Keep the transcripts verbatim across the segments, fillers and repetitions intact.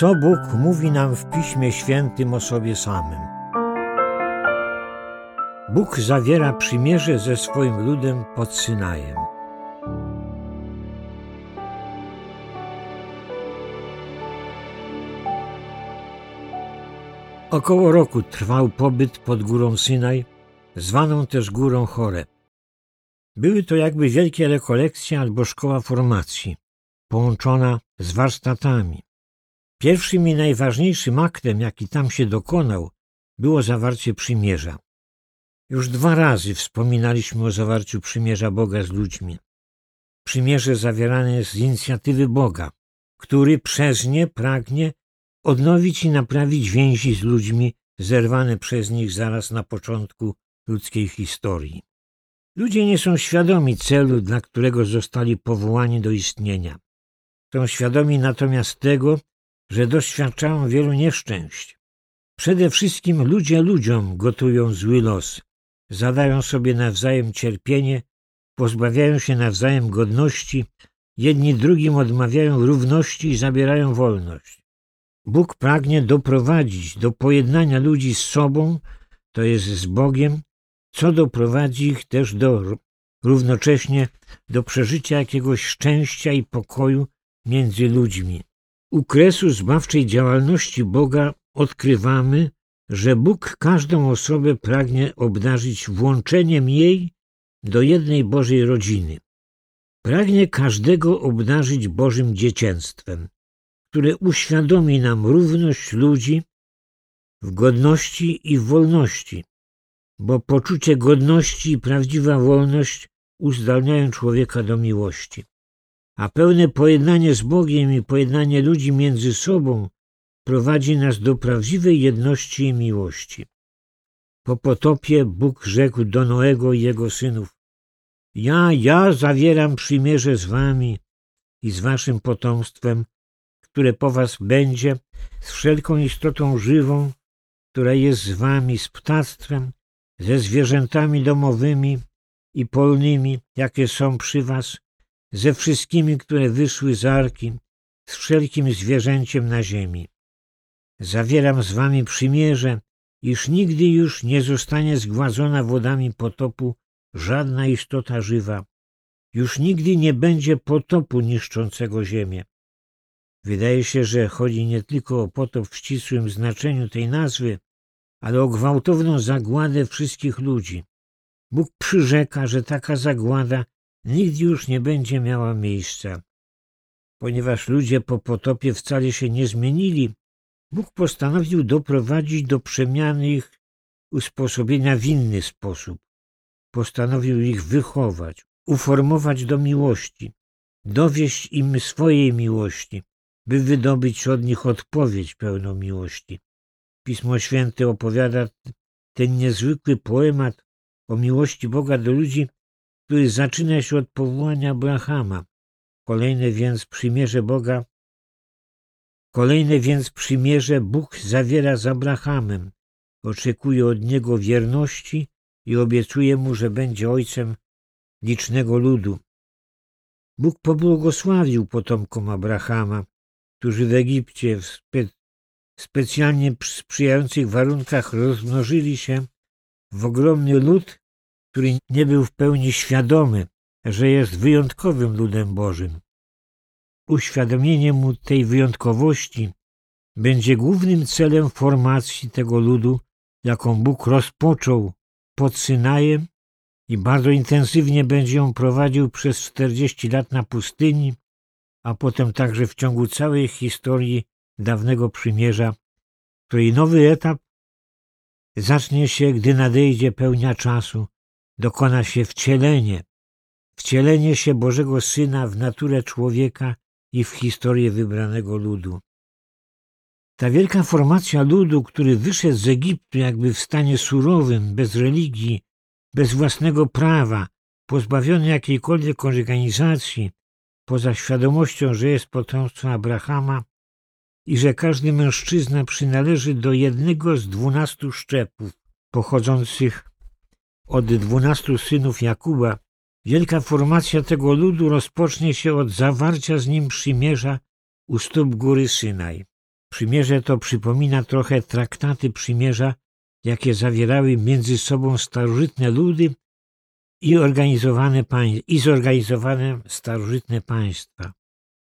Co Bóg mówi nam w Piśmie Świętym o sobie samym? Bóg zawiera przymierze ze swoim ludem pod Synajem. Około roku trwał pobyt pod górą Synaj, zwaną też górą Choreb. Były to jakby wielkie rekolekcje albo szkoła formacji, połączona z warsztatami. Pierwszym i najważniejszym aktem, jaki tam się dokonał, było zawarcie przymierza. Już dwa razy wspominaliśmy o zawarciu przymierza Boga z ludźmi. Przymierze zawierane jest z inicjatywy Boga, który przez nie pragnie odnowić i naprawić więzi z ludźmi zerwane przez nich zaraz na początku ludzkiej historii. Ludzie nie są świadomi celu, dla którego zostali powołani do istnienia. Są świadomi natomiast tego, że doświadczają wielu nieszczęść. Przede wszystkim ludzie ludziom gotują zły los, zadają sobie nawzajem cierpienie, pozbawiają się nawzajem godności, jedni drugim odmawiają równości i zabierają wolność. Bóg pragnie doprowadzić do pojednania ludzi z sobą, to jest z Bogiem, co doprowadzi ich też do równocześnie do przeżycia jakiegoś szczęścia i pokoju między ludźmi. U kresu zbawczej działalności Boga odkrywamy, że Bóg każdą osobę pragnie obdarzyć włączeniem jej do jednej Bożej rodziny. Pragnie każdego obdarzyć Bożym dziecięctwem, które uświadomi nam równość ludzi w godności i w wolności, bo poczucie godności i prawdziwa wolność uzdalniają człowieka do miłości. A pełne pojednanie z Bogiem i pojednanie ludzi między sobą prowadzi nas do prawdziwej jedności i miłości. Po potopie Bóg rzekł do Noego i jego synów: Ja, ja zawieram przymierze z wami i z waszym potomstwem, które po was będzie, z wszelką istotą żywą, która jest z wami, z ptactwem, ze zwierzętami domowymi i polnymi, jakie są przy was, ze wszystkimi, które wyszły z arki, z wszelkim zwierzęciem na ziemi. Zawieram z wami przymierze, iż nigdy już nie zostanie zgładzona wodami potopu żadna istota żywa. Już nigdy nie będzie potopu niszczącego ziemię. Wydaje się, że chodzi nie tylko o potop w ścisłym znaczeniu tej nazwy, ale o gwałtowną zagładę wszystkich ludzi. Bóg przyrzeka, że taka zagłada nigdy już nie będzie miała miejsca. Ponieważ ludzie po potopie wcale się nie zmienili, Bóg postanowił doprowadzić do przemiany ich usposobienia w inny sposób. Postanowił ich wychować, uformować do miłości, dowieść im swojej miłości, by wydobyć od nich odpowiedź pełną miłości. Pismo Święte opowiada ten niezwykły poemat o miłości Boga do ludzi, który zaczyna się od powołania Abrahama. Kolejne więc przymierze Boga, kolejne więc przymierze Bóg zawiera z Abrahamem. Oczekuje od niego wierności i obiecuje mu, że będzie ojcem licznego ludu. Bóg pobłogosławił potomkom Abrahama, którzy w Egipcie w spe, specjalnie sprzyjających warunkach rozmnożyli się w ogromny lud, który nie był w pełni świadomy, że jest wyjątkowym ludem Bożym. Uświadomienie mu tej wyjątkowości będzie głównym celem formacji tego ludu, jaką Bóg rozpoczął pod Synajem i bardzo intensywnie będzie ją prowadził przez czterdzieści lat na pustyni, a potem także w ciągu całej historii dawnego przymierza, której nowy etap zacznie się, gdy nadejdzie pełnia czasu, dokona się wcielenie, wcielenie się Bożego Syna w naturę człowieka i w historię wybranego ludu. Ta wielka formacja ludu, który wyszedł z Egiptu jakby w stanie surowym, bez religii, bez własnego prawa, pozbawiony jakiejkolwiek organizacji, poza świadomością, że jest potomstwem Abrahama i że każdy mężczyzna przynależy do jednego z dwunastu szczepów pochodzących od dwunastu synów Jakuba, wielka formacja tego ludu rozpocznie się od zawarcia z nim przymierza u stóp góry Synaj. Przymierze to przypomina trochę traktaty przymierza, jakie zawierały między sobą starożytne ludy i, organizowane pań- i zorganizowane starożytne państwa.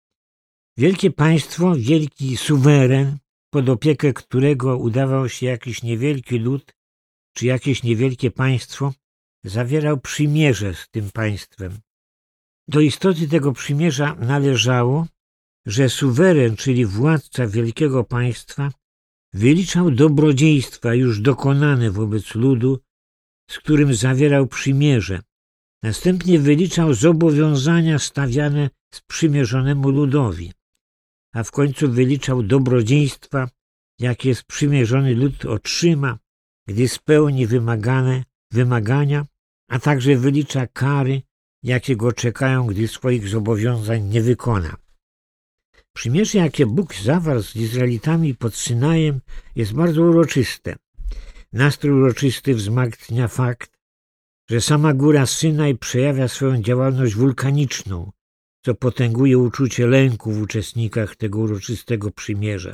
Wielkie państwo, wielki suweren, pod opiekę którego udawał się jakiś niewielki lud czy jakieś niewielkie państwo, zawierał przymierze z tym państwem. Do istoty tego przymierza należało, że suweren, czyli władca wielkiego państwa, wyliczał dobrodziejstwa już dokonane wobec ludu, z którym zawierał przymierze. Następnie wyliczał zobowiązania stawiane sprzymierzonemu ludowi, a w końcu wyliczał dobrodziejstwa, jakie sprzymierzony lud otrzyma, gdy spełni wymagane wymagania, a także wylicza kary, jakie go czekają, gdy swoich zobowiązań nie wykona. Przymierze, jakie Bóg zawarł z Izraelitami pod Synajem, jest bardzo uroczyste. Nastrój uroczysty wzmacnia fakt, że sama góra Synaj przejawia swoją działalność wulkaniczną, co potęguje uczucie lęku w uczestnikach tego uroczystego przymierza.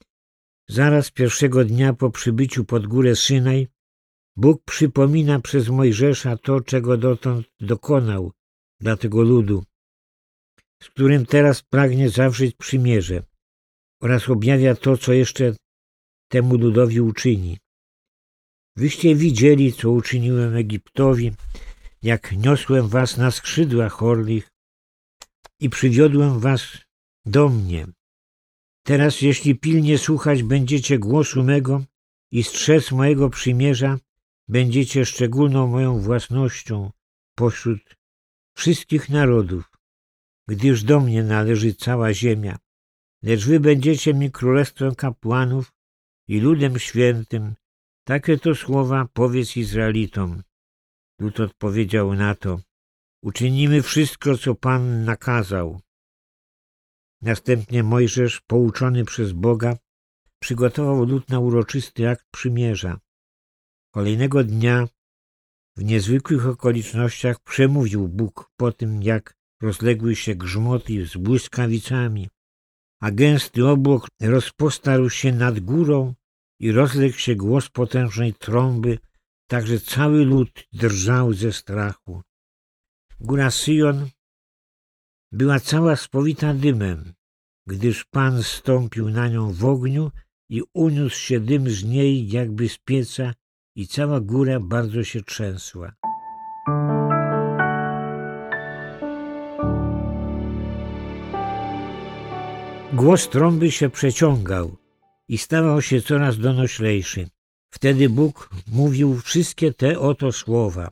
Zaraz pierwszego dnia po przybyciu pod górę Synaj Bóg przypomina przez Mojżesza to, czego dotąd dokonał dla tego ludu, z którym teraz pragnie zawrzeć przymierze, oraz objawia to, co jeszcze temu ludowi uczyni. Wyście widzieli, co uczyniłem Egiptowi, jak niosłem was na skrzydłach orlich i przywiodłem was do mnie. Teraz, jeśli pilnie słuchać będziecie głosu mego i strzec mojego przymierza, będziecie szczególną moją własnością pośród wszystkich narodów, gdyż do mnie należy cała ziemia. Lecz wy będziecie mi królestwem kapłanów i ludem świętym. Takie to słowa powiedz Izraelitom. Lud odpowiedział na to: uczynimy wszystko, co Pan nakazał. Następnie Mojżesz, pouczony przez Boga, przygotował lud na uroczysty akt przymierza. Kolejnego dnia, w niezwykłych okolicznościach, przemówił Bóg po tym, jak rozległy się grzmoty z błyskawicami, a gęsty obłok rozpostarł się nad górą i rozległ się głos potężnej trąby, tak że cały lud drżał ze strachu. Góra Syjon była cała spowita dymem, gdyż Pan zstąpił na nią w ogniu i uniósł się dym z niej jakby z pieca i cała góra bardzo się trzęsła. Głos trąby się przeciągał i stawał się coraz donoślejszy. Wtedy Bóg mówił wszystkie te oto słowa: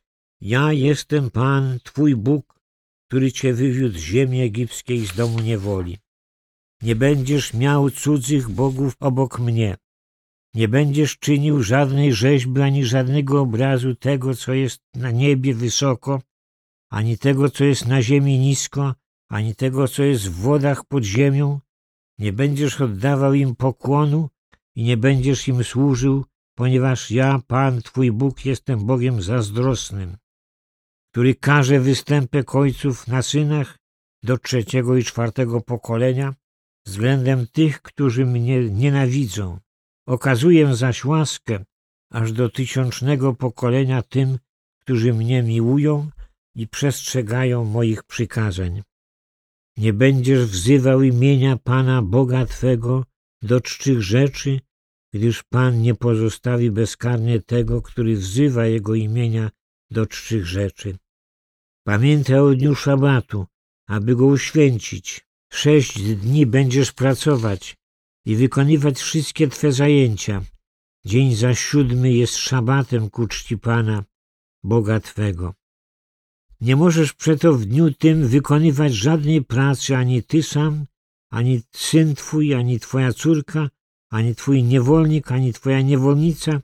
ja jestem Pan, Twój Bóg, który Cię wywiódł z ziemi egipskiej, z domu niewoli. Nie będziesz miał cudzych bogów obok mnie. Nie będziesz czynił żadnej rzeźby, ani żadnego obrazu tego, co jest na niebie wysoko, ani tego, co jest na ziemi nisko, ani tego, co jest w wodach pod ziemią. Nie będziesz oddawał im pokłonu i nie będziesz im służył, ponieważ ja, Pan, Twój Bóg, jestem Bogiem zazdrosnym, który karze występek ojców na synach do trzeciego i czwartego pokolenia względem tych, którzy mnie nienawidzą. Okazuję zaś łaskę aż do tysiącznego pokolenia tym, którzy mnie miłują i przestrzegają moich przykazań. Nie będziesz wzywał imienia Pana Boga Twego do czczych rzeczy, gdyż Pan nie pozostawi bezkarnie tego, który wzywa Jego imienia do czczych rzeczy. Pamiętaj o dniu szabatu, aby go uświęcić. Sześć dni będziesz pracować i wykonywać wszystkie Twe zajęcia. Dzień zaś siódmy jest szabatem ku czci Pana, Boga Twego. Nie możesz przeto w dniu tym wykonywać żadnej pracy, ani Ty sam, ani syn Twój, ani Twoja córka, ani Twój niewolnik, ani Twoja niewolnica,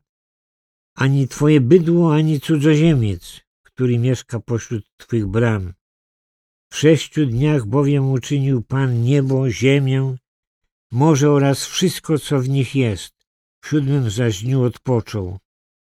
ani Twoje bydło, ani cudzoziemiec, który mieszka pośród Twych bram. W sześciu dniach bowiem uczynił Pan niebo, ziemię, morze oraz wszystko, co w nich jest. W siódmym zaś dniu odpoczął.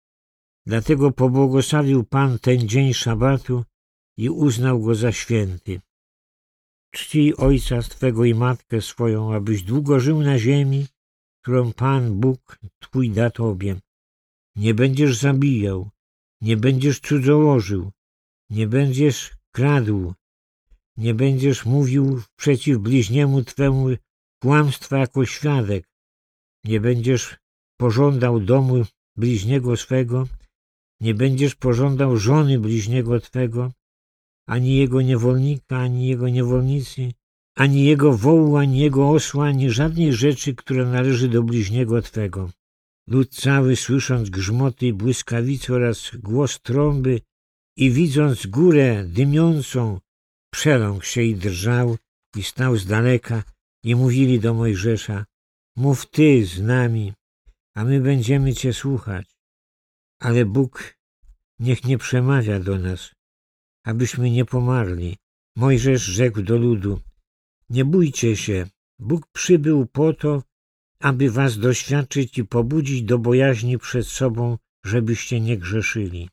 Dlatego pobłogosławił Pan ten dzień szabatu i uznał go za święty. czcij ojca twego i matkę swoją, abyś długo żył na ziemi, którą Pan Bóg twój da tobie. Nie będziesz zabijał, nie będziesz cudzołożył, nie będziesz kradł, nie będziesz mówił przeciw bliźniemu twemu kłamstwa jako świadek, nie będziesz pożądał domu bliźniego swego, nie będziesz pożądał żony bliźniego twego, ani jego niewolnika, ani jego niewolnicy, ani jego wołu, ani jego osła, ani żadnej rzeczy, która należy do bliźniego twego. Lud cały, słysząc grzmoty i błyskawice oraz głos trąby i widząc górę dymiącą, przeląkł się i drżał i stał z daleka i mówili do Mojżesza: mów ty z nami, a my będziemy cię słuchać. Ale Bóg niech nie przemawia do nas, abyśmy nie pomarli. Mojżesz rzekł do ludu: nie bójcie się, Bóg przybył po to, aby was doświadczyć i pobudzić do bojaźni przed sobą, żebyście nie grzeszyli.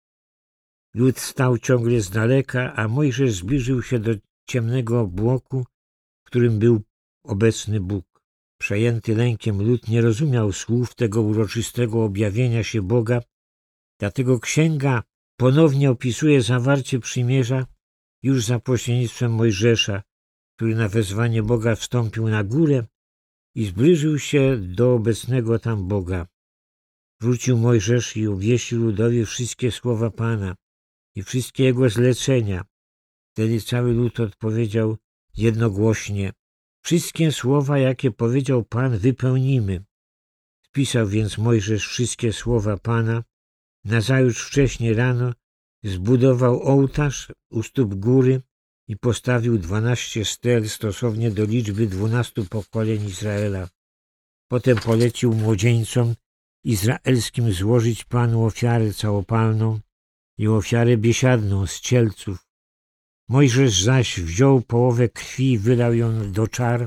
Lud stał ciągle z daleka, a Mojżesz zbliżył się do ciemnego obłoku, w którym był obecny Bóg. Przejęty lękiem lud nie rozumiał słów tego uroczystego objawienia się Boga, dlatego księga ponownie opisuje zawarcie przymierza już za pośrednictwem Mojżesza, który na wezwanie Boga wstąpił na górę i zbliżył się do obecnego tam Boga. Wrócił Mojżesz i obwieścił ludowi wszystkie słowa Pana i wszystkie jego zlecenia. Wtedy cały lud odpowiedział jednogłośnie: wszystkie słowa, jakie powiedział Pan, wypełnimy. Spisał więc Mojżesz wszystkie słowa Pana. Nazajutrz wcześnie rano zbudował ołtarz u stóp góry i postawił dwanaście stel stosownie do liczby dwunastu pokoleń Izraela. Potem polecił młodzieńcom izraelskim złożyć Panu ofiarę całopalną i ofiarę biesiadną z cielców. Mojżesz zaś wziął połowę krwi i wylał ją do czar,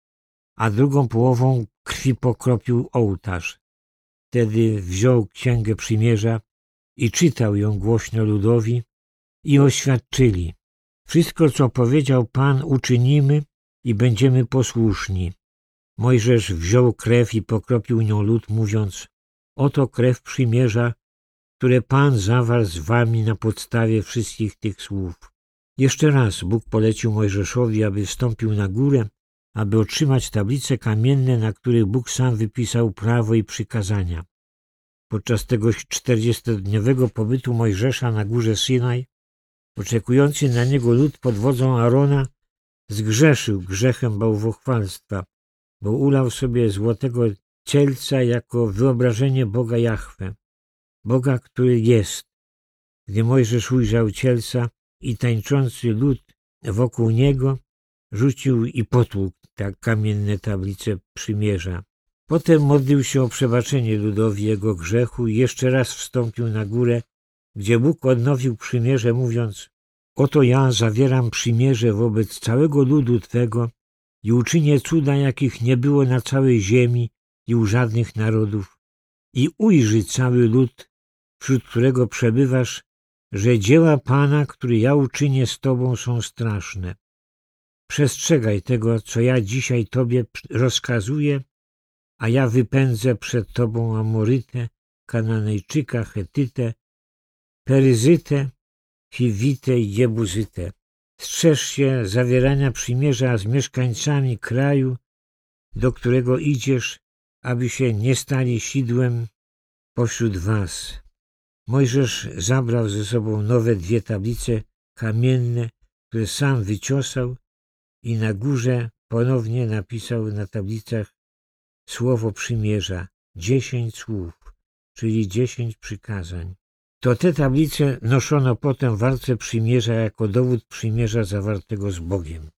a drugą połową krwi pokropił ołtarz. Wtedy wziął Księgę Przymierza i czytał ją głośno ludowi i oświadczyli: wszystko, co powiedział Pan, uczynimy i będziemy posłuszni. Mojżesz wziął krew i pokropił nią lud, mówiąc: oto krew przymierza, które Pan zawarł z wami na podstawie wszystkich tych słów. Jeszcze raz Bóg polecił Mojżeszowi, aby wstąpił na górę, aby otrzymać tablice kamienne, na których Bóg sam wypisał prawo i przykazania. Podczas tego czterdziestodniowego pobytu Mojżesza na górze Synaj, oczekujący na niego lud pod wodzą Arona zgrzeszył grzechem bałwochwalstwa, bo ulał sobie złotego cielca jako wyobrażenie Boga Jahwe, Boga, który jest. Gdy Mojżesz ujrzał cielca i tańczący lud wokół niego, rzucił i potłukł tak kamienne tablice przymierza. Potem modlił się o przebaczenie ludowi jego grzechu i jeszcze raz wstąpił na górę, gdzie Bóg odnowił przymierze, mówiąc: oto ja zawieram przymierze wobec całego ludu Twego i uczynię cuda, jakich nie było na całej ziemi i u żadnych narodów. I ujrzy cały lud, wśród którego przebywasz, że dzieła Pana, które ja uczynię z Tobą, są straszne. Przestrzegaj tego, co ja dzisiaj Tobie rozkazuję, a ja wypędzę przed Tobą Amorytę, Kananejczyka, Chetytę, Peryzytę, Hiwitę i Jebuzytę. Strzeż się zawierania przymierza z mieszkańcami kraju, do którego idziesz, aby się nie stali sidłem pośród was. Mojżesz zabrał ze sobą nowe dwie tablice kamienne, które sam wyciosał, i na górze ponownie napisał na tablicach słowo przymierza, dziesięć słów, czyli dziesięć przykazań. To te tablice noszono potem w arce przymierza jako dowód przymierza zawartego z Bogiem.